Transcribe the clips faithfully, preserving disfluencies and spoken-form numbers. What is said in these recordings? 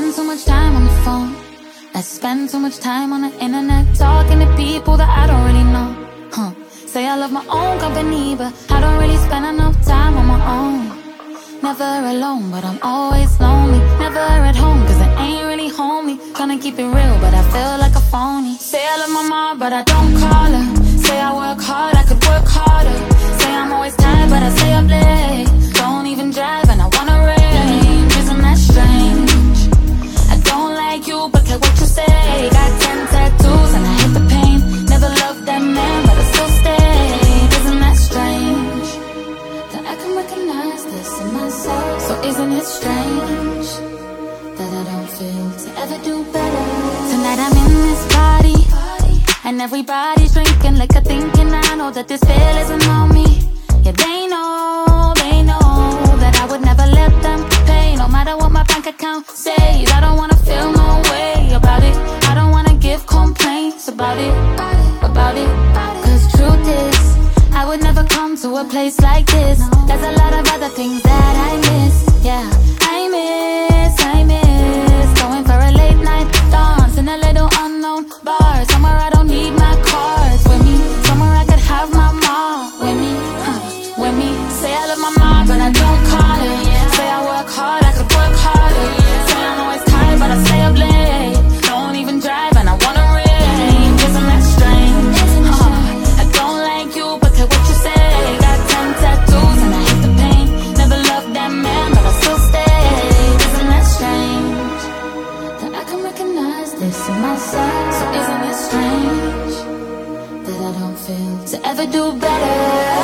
spend too much time on the phone. I spend too much time on the internet, talking to people that I don't really know. Huh. Say I love my own company, but I don't really spend enough time on my own. Never alone, but I'm always lonely. Never at home, cause I ain't really homey. Tryna keep it real, but I feel like a phony. Say I love my mom, but I don't call her. Say I work hard, I could work harder. Say I'm always tired, but I stay up late. Don't even drive and I wanna range. Isn't that strange? I don't like you, but care what you say. Got ten tattoos and I hate the pain. Never loved that man, but I still stay. Isn't that strange? That I can recognize this in myself. So isn't it strange that I don't feel to ever do better? Tonight I'm in this party, and everybody's drinking like a thinking I know that this feel isn't on me. Yeah, they know, they know that I would never let them pay. No matter what my bank account says, I don't wanna feel no way about it. I don't wanna give complaints about it, about it. Cause truth is, I would never come to a place like this. There's a lot of other things that I miss. Yeah, I miss, I miss going for a late night dance in a little unknown bar. Somewhere I don't need my cards with me. Somewhere I could have my mom with me, huh, with me. Say I love my mom, but I don't call her. Say I work hard, I could work harder. Say I'm always tired, but I stay up late. Don't even drive and I wanna range. Isn't that strange? Uh, I don't like you, but care what you say. Got ten tattoos and I hate the pain. Never loved that man, but I still stay. Isn't that strange? That I can recognize this in myself. So isn't it strange that I don't feel to ever do better?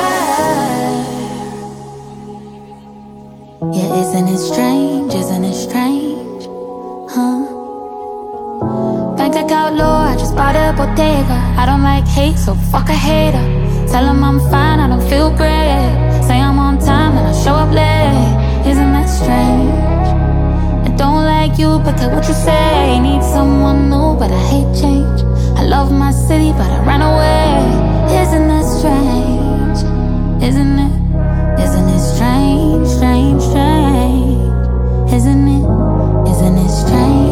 Yeah, isn't it strange? Isn't it strange? Huh? Bank account low, I just bought a Bottega. I don't like hate, so fuck a hater. Tell them I'm fine, I don't feel great. Say I'm on time, and I show up late. Isn't that strange? I don't like you, but care what you say. Need someone new, but I hate change. I love my city, but I ran away. Isn't that strange? Isn't it? Isn't it strange, strange, strange? Isn't it? Isn't it strange?